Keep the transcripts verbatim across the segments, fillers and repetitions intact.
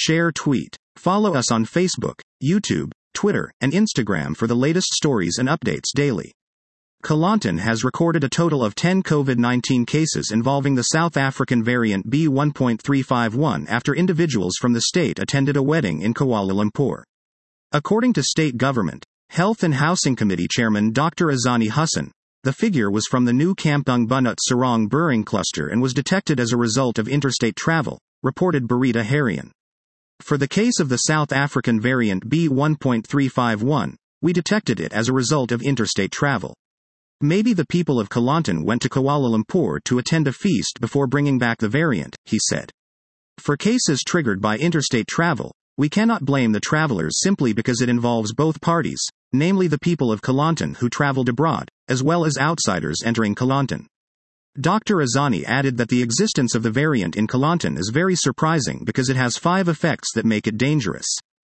share, tweet. Follow us on Facebook, YouTube, Twitter, and Instagram for the latest stories and updates daily. Kelantan has recorded a total of ten COVID nineteen cases involving the South African variant B one point three five one after individuals from the state attended a wedding in Kuala Lumpur. According to state government Health and Housing Committee Chairman Doctor Azani Hassan, the figure was from the new Kampung Bunut Serong Buring cluster and was detected as a result of interstate travel, reported Berita Harian. For the case of the South African variant B one point three five one, we detected it as a result of interstate travel. Maybe the people of Kelantan went to Kuala Lumpur to attend a feast before bringing back the variant, he said. For cases triggered by interstate travel, we cannot blame the travelers simply because it involves both parties, namely the people of Kelantan who traveled abroad, as well as outsiders entering Kelantan. Doctor Azani added that the existence of the variant in Kelantan is very surprising because it has five effects that make it dangerous.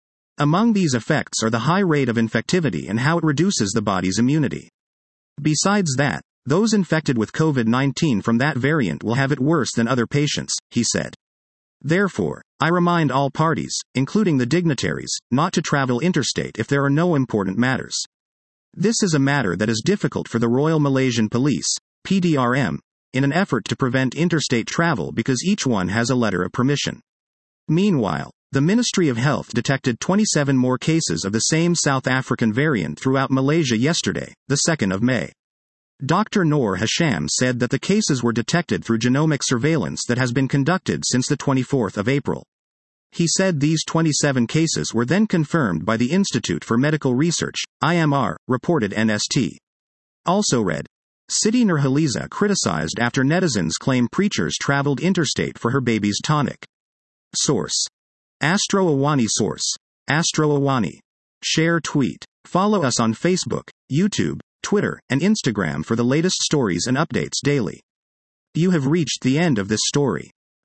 Among these effects are the high rate of infectivity and how it reduces the body's immunity. Besides that, those infected with COVID nineteen from that variant will have it worse than other patients, he said. Therefore, I remind all parties, including the dignitaries, not to travel interstate if there are no important matters. This is a matter that is difficult for the Royal Malaysian Police, P D R M, in an effort to prevent interstate travel because each one has a letter of permission. Meanwhile, the Ministry of Health detected twenty-seven more cases of the same South African variant throughout Malaysia yesterday, the second of May. Doctor Noor Hasham said that the cases were detected through genomic surveillance that has been conducted since the twenty-fourth of April. He said these twenty-seven cases were then confirmed by the Institute for Medical Research, I M R, reported N S T. Also read, Siti Nurhaliza criticized after netizens claim preachers traveled interstate for her baby's tonic. Source. Astro Awani. Source. Astro Awani. Share, tweet. Follow us on Facebook, YouTube, Twitter, and Instagram for the latest stories and updates daily. You have reached the end of this story.